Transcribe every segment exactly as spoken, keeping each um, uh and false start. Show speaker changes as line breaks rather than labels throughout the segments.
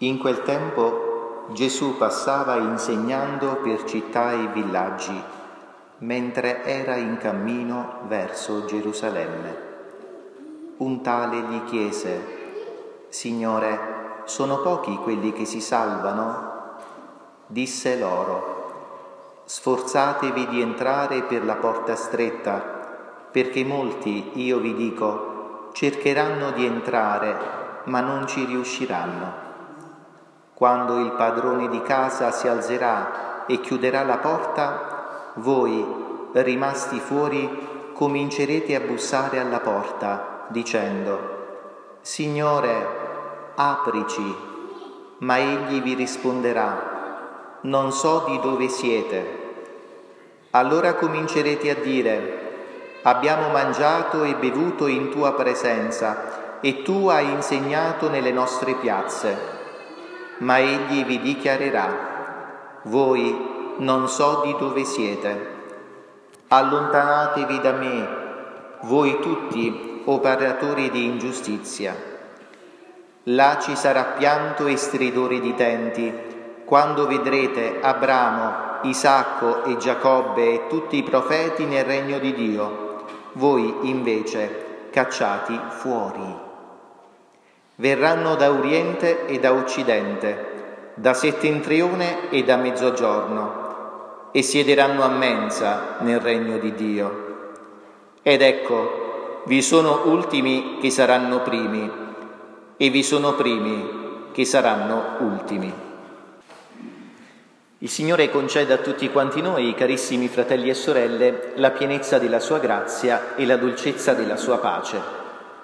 In quel tempo Gesù passava insegnando per città e villaggi, mentre era in cammino verso Gerusalemme. Un tale gli chiese: «Signore, sono pochi quelli che si salvano?» Disse loro: «Sforzatevi di entrare per la porta stretta, perché molti, io vi dico, cercheranno di entrare, ma non ci riusciranno. Quando il padrone di casa si alzerà e chiuderà la porta, voi, rimasti fuori, comincerete a bussare alla porta, dicendo: Signore, aprici. Ma egli vi risponderà: non so di dove siete. Allora comincerete a dire: abbiamo mangiato e bevuto in tua presenza, e tu hai insegnato nelle nostre piazze. Ma egli vi dichiarerà: voi non so di dove siete. Allontanatevi da me, voi tutti operatori di ingiustizia. Là ci sarà pianto e stridore di denti, quando vedrete Abramo, Isacco e Giacobbe e tutti i profeti nel regno di Dio, voi invece cacciati fuori. Verranno da oriente e da occidente, da settentrione e da mezzogiorno, e siederanno a mensa nel regno di Dio. Ed ecco, vi sono ultimi che saranno primi, e vi sono primi che saranno ultimi». Il Signore conceda a tutti quanti noi, carissimi fratelli e sorelle, la pienezza della sua grazia e la dolcezza della sua pace.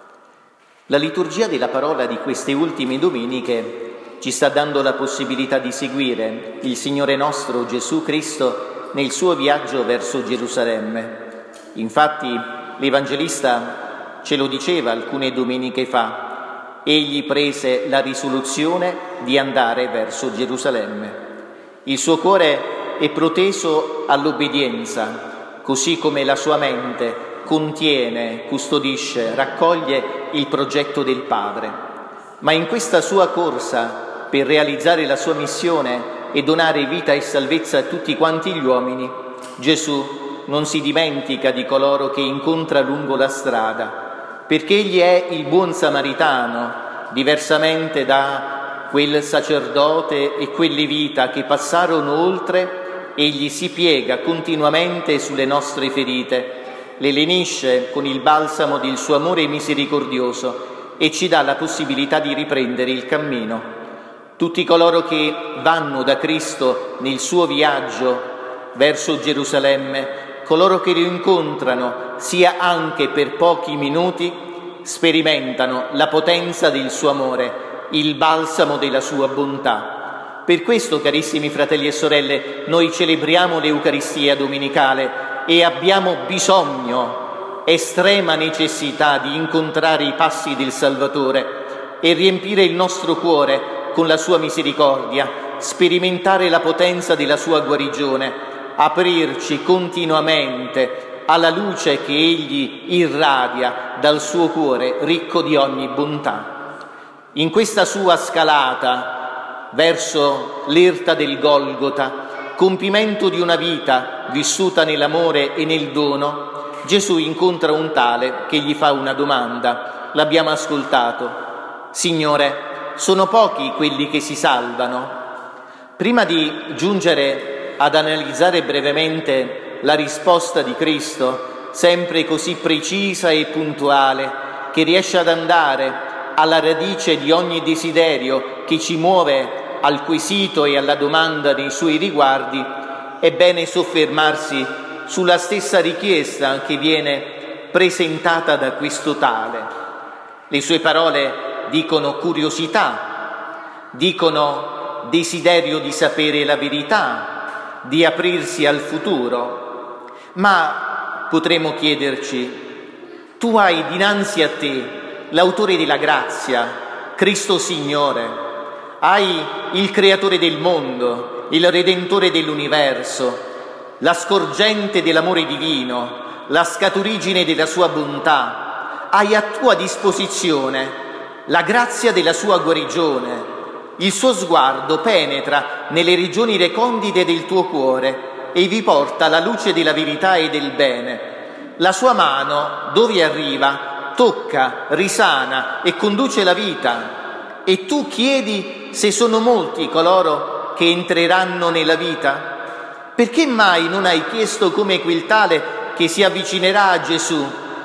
La liturgia della parola di queste ultime domeniche ci sta dando la possibilità di seguire il Signore nostro Gesù Cristo nel suo viaggio verso Gerusalemme. Infatti l'Evangelista ce lo diceva alcune domeniche fa: egli prese la risoluzione di andare verso Gerusalemme. Il suo cuore è proteso all'obbedienza, così come la sua mente contiene, custodisce, raccoglie il progetto del Padre. Ma in questa sua corsa per realizzare la sua missione e donare vita e salvezza a tutti quanti gli uomini, Gesù non si dimentica di coloro che incontra lungo la strada, perché egli è il buon samaritano, diversamente da quel sacerdote e quel levita che passarono oltre. Egli si piega continuamente sulle nostre ferite, le lenisce con il balsamo del suo amore misericordioso e ci dà la possibilità di riprendere il cammino. Tutti coloro che vanno da Cristo nel suo viaggio verso Gerusalemme, coloro che lo incontrano, sia anche per pochi minuti, sperimentano la potenza del suo amore, il balsamo della sua bontà. Per questo, carissimi fratelli e sorelle, noi celebriamo l'Eucaristia domenicale e abbiamo bisogno, estrema necessità, di incontrare i passi del Salvatore e riempire il nostro cuore con la sua misericordia, sperimentare la potenza della sua guarigione, aprirci continuamente alla luce che egli irradia dal suo cuore ricco di ogni bontà. In questa sua scalata verso l'erta del Golgota, compimento di una vita vissuta nell'amore e nel dono, Gesù incontra un tale che gli fa una domanda. L'abbiamo ascoltato: Signore, sono pochi quelli che si salvano? Prima di giungere ad analizzare brevemente la risposta di Cristo, sempre così precisa e puntuale, che riesce ad andare alla radice di ogni desiderio che ci muove al quesito e alla domanda nei suoi riguardi, è bene soffermarsi sulla stessa richiesta che viene presentata da questo tale. Le sue parole dicono curiosità, dicono desiderio di sapere la verità, di aprirsi al futuro. Ma potremmo chiederci: tu hai dinanzi a te l'autore della grazia, Cristo Signore, hai il creatore del mondo, il redentore dell'universo, la scorgente dell'amore divino, la scaturigine della sua bontà. Hai a tua disposizione la grazia della sua guarigione, Il suo sguardo penetra nelle regioni recondite del tuo cuore e vi porta la luce della verità e del bene. La sua mano, dove arriva, tocca, risana e conduce la vita. E tu chiedi se sono molti coloro che entreranno nella vita? Perché mai non hai chiesto come quel tale che si avvicinerà a Gesù?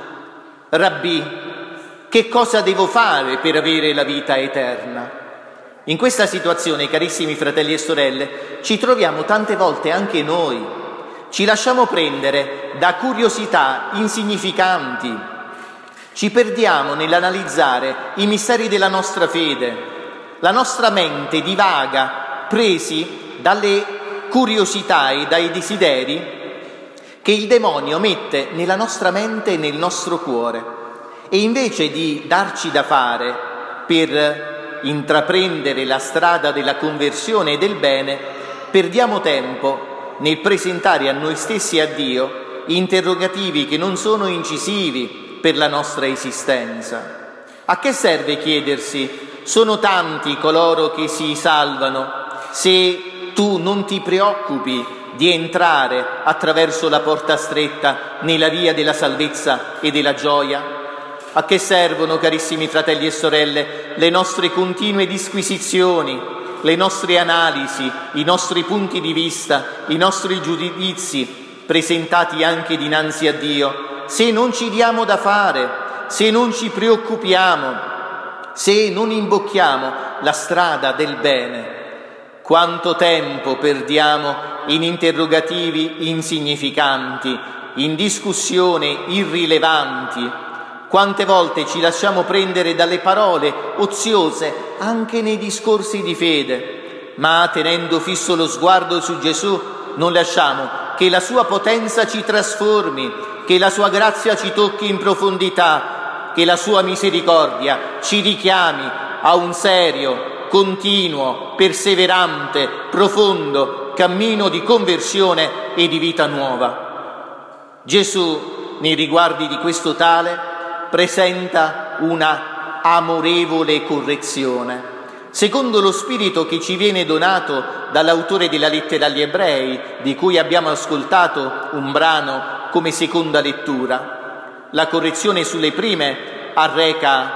Rabbì, che cosa devo fare per avere la vita eterna? In questa situazione, carissimi fratelli e sorelle, ci troviamo tante volte anche noi. Ci lasciamo prendere da curiosità insignificanti. Ci perdiamo nell'analizzare i misteri della nostra fede. La nostra mente divaga, presi dalle curiosità e dai desideri che il demonio mette nella nostra mente e nel nostro cuore. E invece di darci da fare per intraprendere la strada della conversione e del bene, perdiamo tempo nel presentare a noi stessi e a Dio interrogativi che non sono incisivi per la nostra esistenza. A che serve chiedersi: sono tanti coloro che si salvano, se tu non ti preoccupi di entrare attraverso la porta stretta nella via della salvezza e della gioia? A che servono, carissimi fratelli e sorelle, le nostre continue disquisizioni, le nostre analisi, i nostri punti di vista, i nostri giudizi, presentati anche dinanzi a Dio, se non ci diamo da fare, se non ci preoccupiamo, se non imbocchiamo la strada del bene? Quanto tempo perdiamo in interrogativi insignificanti, in discussioni irrilevanti? Quante volte ci lasciamo prendere dalle parole oziose anche nei discorsi di fede, ma tenendo fisso lo sguardo su Gesù non lasciamo che la sua potenza ci trasformi, che la sua grazia ci tocchi in profondità, che la sua misericordia ci richiami a un serio, continuo, perseverante, profondo cammino di conversione e di vita nuova. Gesù, nei riguardi di questo tale, presenta una amorevole correzione, secondo lo spirito che ci viene donato dall'autore della lettera agli Ebrei, di cui abbiamo ascoltato un brano come seconda lettura. La correzione sulle prime arreca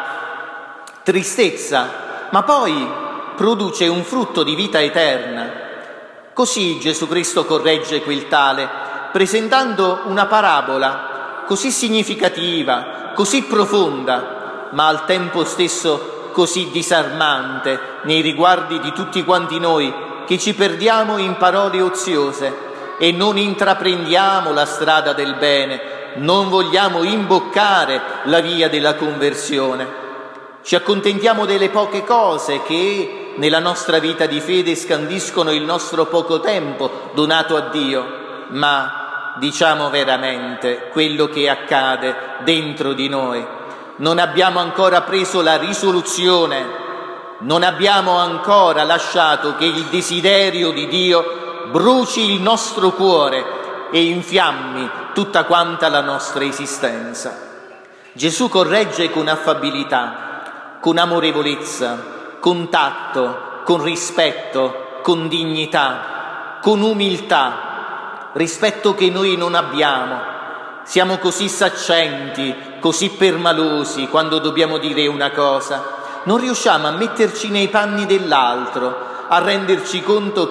tristezza, ma poi produce un frutto di vita eterna. Così Gesù Cristo corregge quel tale, presentando una parabola così significativa, così profonda, ma al tempo stesso così disarmante nei riguardi di tutti quanti noi che ci perdiamo in parole oziose e non intraprendiamo la strada del bene, non vogliamo imboccare la via della conversione. Ci accontentiamo delle poche cose che nella nostra vita di fede scandiscono il nostro poco tempo donato a Dio, ma diciamo veramente quello che accade dentro di noi. Non abbiamo ancora preso la risoluzione, non abbiamo ancora lasciato che il desiderio di Dio bruci il nostro cuore e infiammi tutta quanta la nostra esistenza. Gesù corregge con affabilità, con amorevolezza, con tatto, con rispetto, con dignità, con umiltà, rispetto che noi non abbiamo. Siamo così saccenti, così permalosi quando dobbiamo dire una cosa. Non riusciamo a metterci nei panni dell'altro, a renderci conto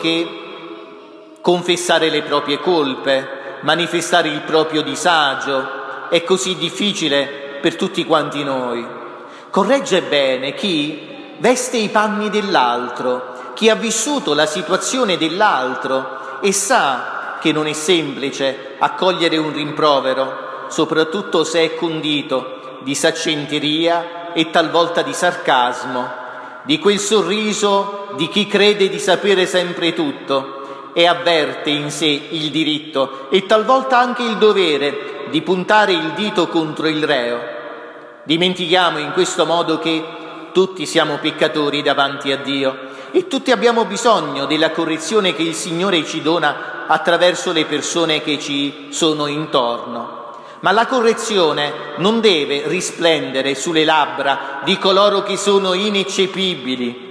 che confessare le proprie colpe, manifestare il proprio disagio è così difficile per tutti quanti noi. Corregge bene chi veste i panni dell'altro, chi ha vissuto la situazione dell'altro e sa che non è semplice accogliere un rimprovero, soprattutto se è condito di saccenteria e talvolta di sarcasmo, di quel sorriso di chi crede di sapere sempre tutto e avverte in sé il diritto e talvolta anche il dovere di puntare il dito contro il reo. Dimentichiamo in questo modo che tutti siamo peccatori davanti a Dio e tutti abbiamo bisogno della correzione che il Signore ci dona attraverso le persone che ci sono intorno. Ma la correzione non deve risplendere sulle labbra di coloro che sono ineccepibili,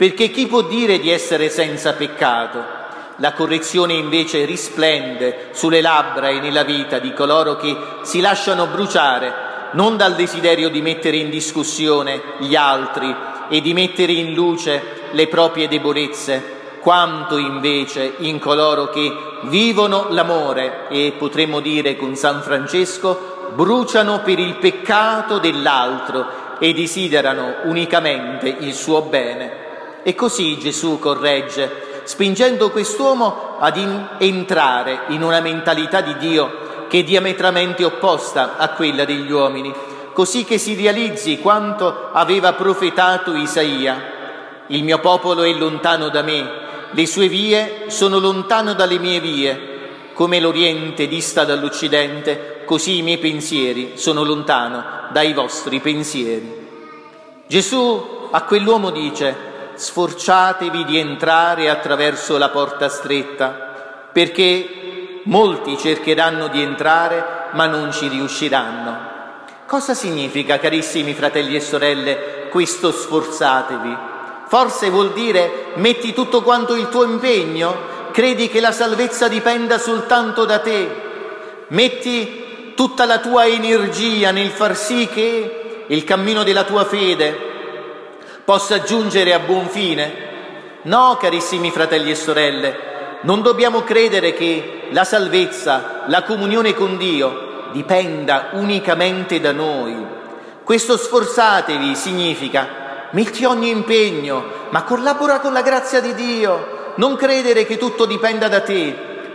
perché chi può dire di essere senza peccato? La correzione invece risplende sulle labbra e nella vita di coloro che si lasciano bruciare non dal desiderio di mettere in discussione gli altri e di mettere in luce le proprie debolezze, quanto invece in coloro che vivono l'amore e, potremmo dire con San Francesco, bruciano per il peccato dell'altro e desiderano unicamente il suo bene. E così Gesù corregge, spingendo quest'uomo ad in- entrare in una mentalità di Dio che è diametralmente opposta a quella degli uomini, così che si realizzi quanto aveva profetato Isaia: il mio popolo è lontano da me, le sue vie sono lontano dalle mie vie, come l'Oriente dista dall'Occidente, così i miei pensieri sono lontano dai vostri pensieri. Gesù a quell'uomo dice: sforzatevi di entrare attraverso la porta stretta, perché molti cercheranno di entrare ma non ci riusciranno. Cosa significa, carissimi fratelli e sorelle, questo sforzatevi? Forse vuol dire metti tutto quanto il tuo impegno, credi che la salvezza dipenda soltanto da te, metti tutta la tua energia nel far sì che il cammino della tua fede possa giungere a buon fine? No, carissimi fratelli e sorelle, non dobbiamo credere che la salvezza, la comunione con Dio dipenda unicamente da noi. Questo sforzatevi significa metti ogni impegno, ma collabora con la grazia di Dio, non credere che tutto dipenda da te,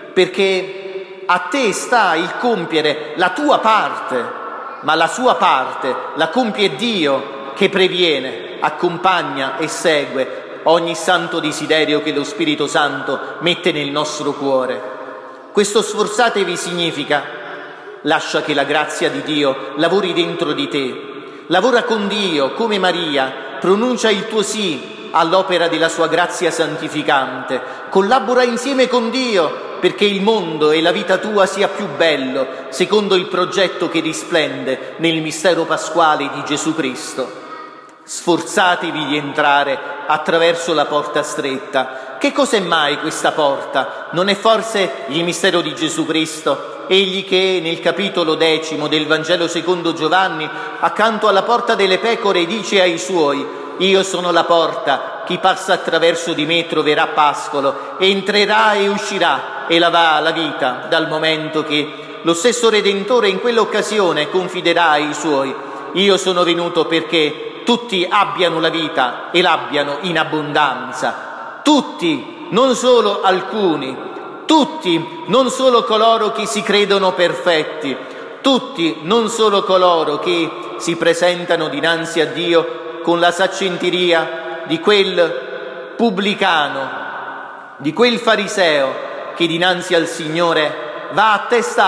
perché a te sta il compiere la tua parte, ma la sua parte la compie Dio, che previene, accompagna e segue ogni santo desiderio che lo Spirito Santo mette nel nostro cuore. Questo sforzatevi significa lascia che la grazia di Dio lavori dentro di te, lavora con Dio come Maria, pronuncia il tuo sì all'opera della sua grazia santificante, collabora insieme con Dio perché il mondo e la vita tua sia più bello, secondo il progetto che risplende nel mistero pasquale di Gesù Cristo. Sforzatevi di entrare attraverso la porta stretta. Che cos'è mai questa porta? Non è forse il mistero di Gesù Cristo? Egli che nel capitolo decimo del Vangelo secondo Giovanni, accanto alla porta delle pecore, dice ai suoi: io sono la porta, chi passa attraverso di me troverà pascolo, entrerà e uscirà e avrà la vita, dal momento che lo stesso Redentore in quell'occasione confiderà ai suoi: io sono venuto perché tutti abbiano la vita e l'abbiano in abbondanza. Tutti, non solo alcuni, tutti, non solo coloro che si credono perfetti, tutti, non solo coloro che si presentano dinanzi a Dio con la saccenteria di quel pubblicano, di quel fariseo che dinanzi al Signore va a testa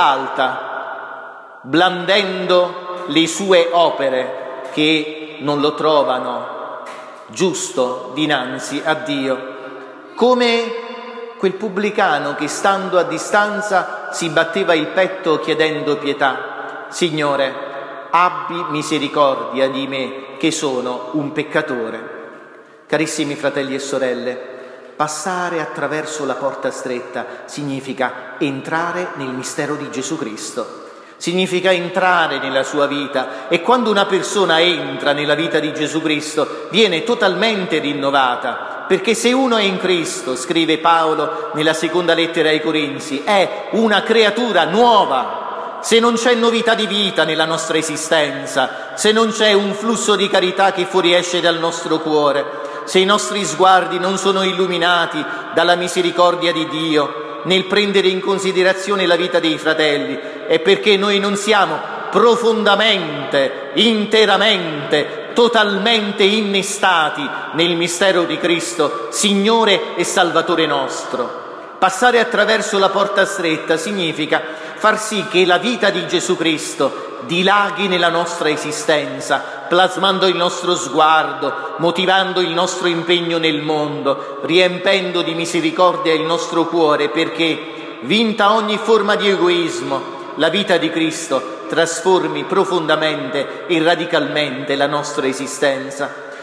alta, blandendo le sue opere, che non lo trovano giusto dinanzi a Dio, come quel pubblicano che, stando a distanza, si batteva il petto chiedendo pietà: Signore, abbi misericordia di me che sono un peccatore. Carissimi fratelli e sorelle, passare attraverso la porta stretta significa entrare nel mistero di Gesù Cristo. Significa entrare nella sua vita, e quando una persona entra nella vita di Gesù Cristo viene totalmente rinnovata, perché se uno è in Cristo, scrive Paolo nella seconda lettera ai Corinzi, è una creatura nuova. Se non c'è novità di vita nella nostra esistenza, se non c'è un flusso di carità che fuoriesce dal nostro cuore, se i nostri sguardi non sono illuminati dalla misericordia di Dio nel prendere in considerazione la vita dei fratelli, è perché noi non siamo profondamente, interamente, totalmente innestati nel mistero di Cristo, Signore e Salvatore nostro. Passare attraverso la porta stretta significa far sì che la vita di Gesù Cristo dilaghi nella nostra esistenza, plasmando il nostro sguardo, motivando il nostro impegno nel mondo, riempendo di misericordia il nostro cuore, perché, vinta ogni forma di egoismo, la vita di Cristo trasformi profondamente e radicalmente la nostra esistenza.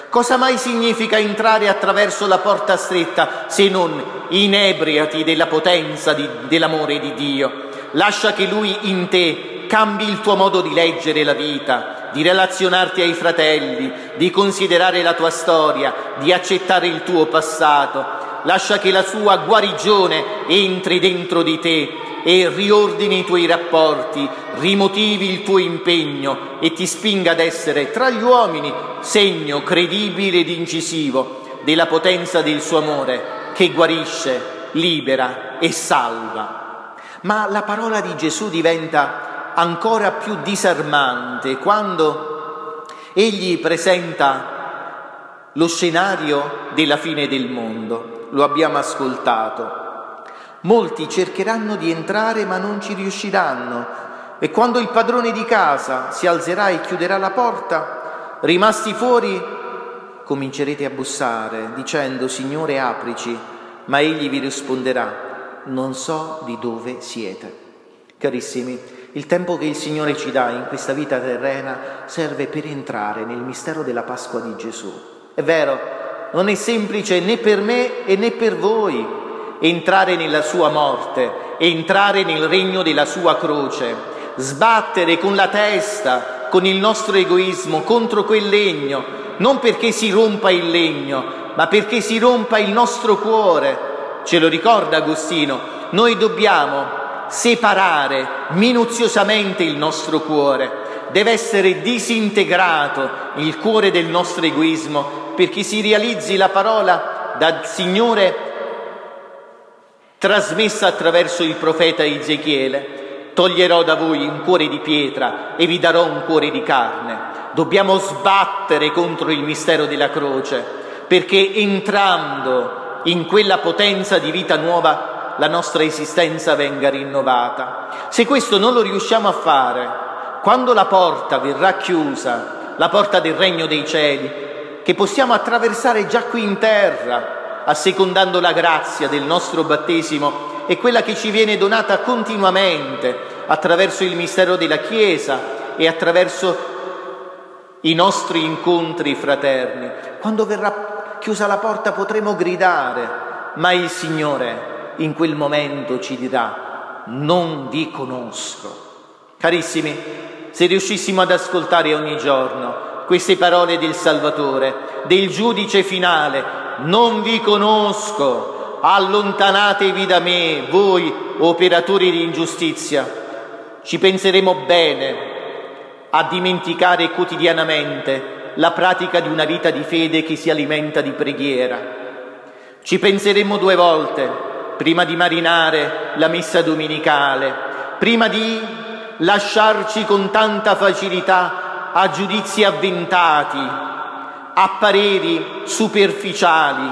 Cosa mai significa entrare attraverso la porta stretta se non inebriati della potenza di, dell'amore di Dio? Lascia che Lui in te cambi il tuo modo di leggere la vita, di relazionarti ai fratelli, di considerare la tua storia, di accettare il tuo passato. Lascia che la sua guarigione entri dentro di te e riordini i tuoi rapporti, rimotivi il tuo impegno e ti spinga ad essere tra gli uomini segno credibile ed incisivo della potenza del suo amore che guarisce, libera e salva. Ma la parola di Gesù diventa ancora più disarmante quando egli presenta lo scenario della fine del mondo. Lo abbiamo ascoltato. Molti cercheranno di entrare ma non ci riusciranno, e quando il padrone di casa si alzerà e chiuderà la porta, rimasti fuori comincerete a bussare dicendo: Signore, aprici, ma egli vi risponderà: non so di dove siete. Carissimi, il tempo che il Signore ci dà in questa vita terrena serve per entrare nel mistero della Pasqua di Gesù. È vero, non è semplice né per me e né per voi entrare nella sua morte, entrare nel regno della sua croce, sbattere con la testa, con il nostro egoismo contro quel legno, non perché si rompa il legno, ma perché si rompa il nostro cuore. Ce lo ricorda Agostino, noi dobbiamo separare minuziosamente il nostro cuore, deve essere disintegrato il cuore del nostro egoismo perché si realizzi la parola dal Signore trasmessa attraverso il profeta Ezechiele: toglierò da voi un cuore di pietra e vi darò un cuore di carne. Dobbiamo sbattere contro il mistero della croce, perché entrando in quella potenza di vita nuova la nostra esistenza venga rinnovata. Se questo non lo riusciamo a fare, quando la porta verrà chiusa, la porta del regno dei cieli, che possiamo attraversare già qui in terra, assecondando la grazia del nostro battesimo e quella che ci viene donata continuamente attraverso il mistero della Chiesa e attraverso i nostri incontri fraterni. Quando verrà chiusa la porta potremo gridare, ma il Signore in quel momento ci dirà: non vi conosco. Carissimi, se riuscissimo ad ascoltare ogni giorno queste parole del Salvatore, del giudice finale: non vi conosco, allontanatevi da me, voi operatori di ingiustizia, ci penseremo bene a dimenticare quotidianamente la pratica di una vita di fede che si alimenta di preghiera. Ci penseremo due volte prima di marinare la messa domenicale, prima di lasciarci con tanta facilità a giudizi avventati, a pareri superficiali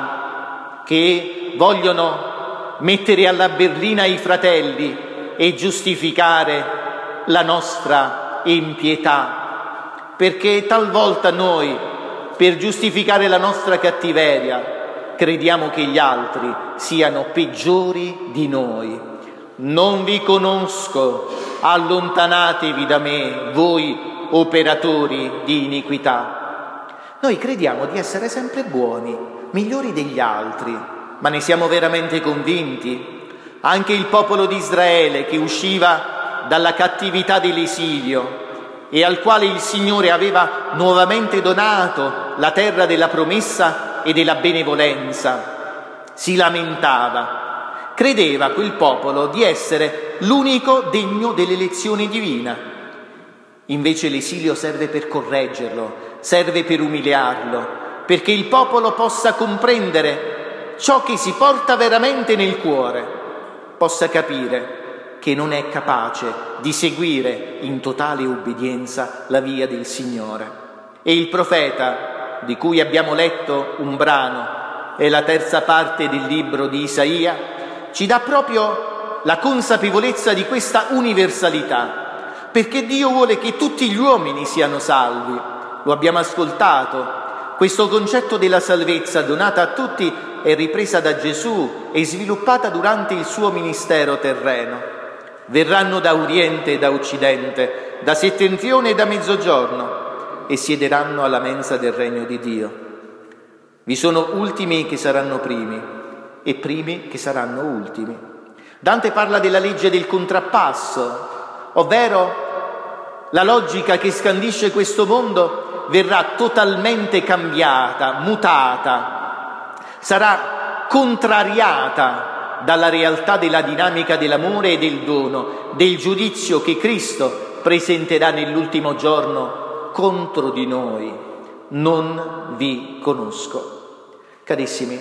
che vogliono mettere alla berlina i fratelli e giustificare la nostra impietà, perché talvolta noi, per giustificare la nostra cattiveria, crediamo che gli altri siano peggiori di noi. Non vi conosco, allontanatevi da me, voi operatori di iniquità. Noi crediamo di essere sempre buoni, migliori degli altri, ma ne siamo veramente convinti? Anche il popolo di Israele, che usciva dalla cattività dell'esilio e al quale il Signore aveva nuovamente donato la terra della promessa e della benevolenza, si lamentava. Credeva quel popolo di essere l'unico degno dell'elezione divina. Invece l'esilio serve per correggerlo, serve per umiliarlo, perché il popolo possa comprendere ciò che si porta veramente nel cuore, possa capire che non è capace di seguire in totale obbedienza la via del Signore. E il profeta, di cui abbiamo letto un brano, è la terza parte del libro di Isaia, ci dà proprio la consapevolezza di questa universalità, perché Dio vuole che tutti gli uomini siano salvi. Lo abbiamo ascoltato. Questo concetto della salvezza donata a tutti è ripresa da Gesù e sviluppata durante il suo ministero terreno. Verranno da oriente e da occidente, da settentrione e da mezzogiorno, e siederanno alla mensa del regno di Dio. Vi sono ultimi che saranno primi e primi che saranno ultimi. Dante parla della legge del contrappasso, ovvero la logica che scandisce questo mondo verrà totalmente cambiata, mutata, sarà contrariata dalla realtà della dinamica dell'amore e del dono, del giudizio che Cristo presenterà nell'ultimo giorno contro di noi. Non vi conosco. Carissimi,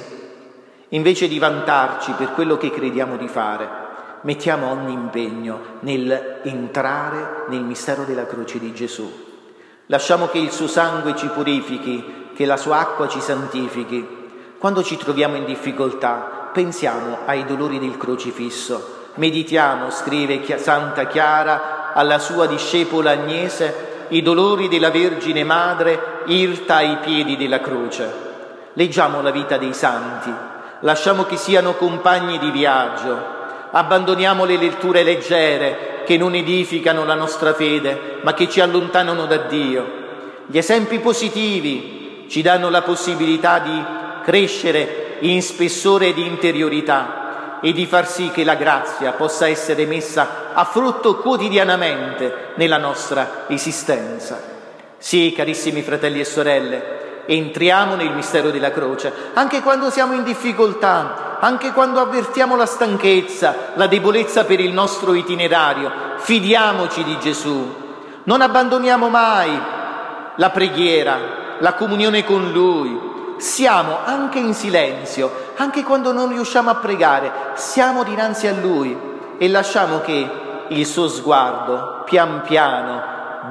invece di vantarci per quello che crediamo di fare, mettiamo ogni impegno nel entrare nel mistero della croce di Gesù. Lasciamo che il suo sangue ci purifichi, che la sua acqua ci santifichi. Quando ci troviamo in difficoltà, pensiamo ai dolori del crocifisso. Meditiamo, scrive Santa Chiara alla sua discepola Agnese, i dolori della Vergine Madre irta ai piedi della croce. Leggiamo la vita dei santi, lasciamo che siano compagni di viaggio, abbandoniamo le letture leggere che non edificano la nostra fede, ma che ci allontanano da Dio. Gli esempi positivi ci danno la possibilità di crescere in spessore e di interiorità e di far sì che la grazia possa essere messa a frutto quotidianamente nella nostra esistenza. Sì, carissimi fratelli e sorelle, entriamo nel mistero della croce, anche quando siamo in difficoltà, anche quando avvertiamo la stanchezza, la debolezza per il nostro itinerario. Fidiamoci di Gesù, non abbandoniamo mai la preghiera, la comunione con Lui. Siamo anche in silenzio, anche quando non riusciamo a pregare, siamo dinanzi a Lui e lasciamo che il suo sguardo pian piano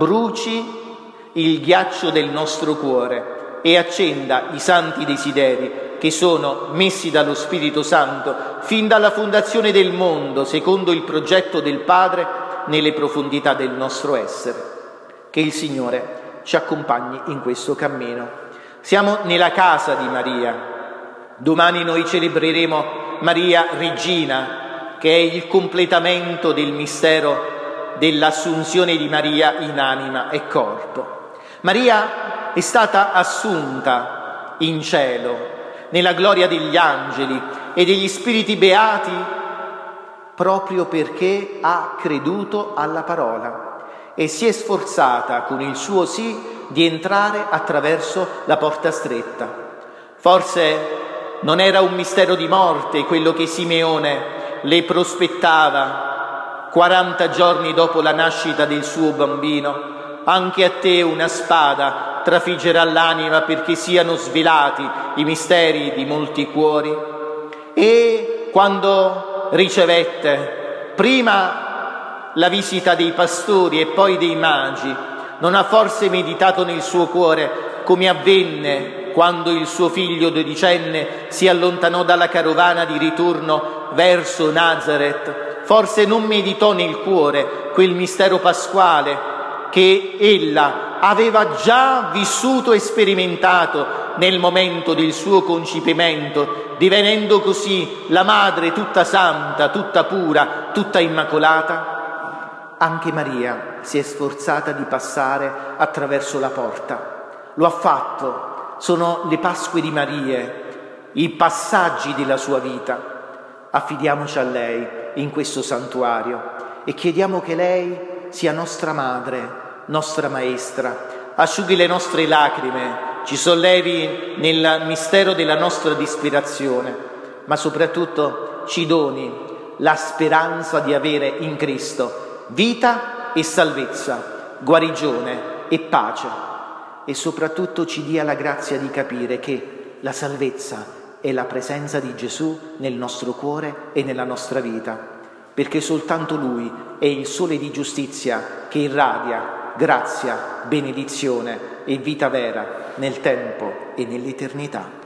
bruci il ghiaccio del nostro cuore e accenda i santi desideri che sono messi dallo Spirito Santo fin dalla fondazione del mondo, secondo il progetto del Padre, nelle profondità del nostro essere. Che il Signore ci accompagni in questo cammino. Siamo nella casa di Maria. Domani noi celebreremo Maria Regina, che è il completamento del mistero dell'assunzione di Maria in anima e corpo. Maria è stata assunta in cielo, nella gloria degli angeli e degli spiriti beati, proprio perché ha creduto alla parola e si è sforzata con il suo sì di entrare attraverso la porta stretta. Forse non era un mistero di morte quello che Simeone le prospettava quaranta giorni dopo la nascita del suo bambino. Anche a te una spada trafiggerà l'anima perché siano svelati i misteri di molti cuori. E quando ricevette prima la visita dei pastori e poi dei magi, non ha forse meditato nel suo cuore come avvenne quando il suo figlio dodicenne si allontanò dalla carovana di ritorno verso Nazareth? Forse non meditò nel cuore quel mistero pasquale che ella aveva già vissuto e sperimentato nel momento del suo concepimento, divenendo così la madre tutta santa, tutta pura, tutta immacolata? Anche Maria si è sforzata di passare attraverso la porta. Lo ha fatto, sono le Pasque di Maria, i passaggi della sua vita. Affidiamoci a lei in questo santuario e chiediamo che lei sia nostra madre, nostra maestra, asciughi le nostre lacrime, ci sollevi nel mistero della nostra disperazione, ma soprattutto ci doni la speranza di avere in Cristo vita e salvezza, guarigione e pace, e soprattutto ci dia la grazia di capire che la salvezza è la presenza di Gesù nel nostro cuore e nella nostra vita, perché soltanto Lui è il sole di giustizia che irradia grazia, benedizione e vita vera nel tempo e nell'eternità.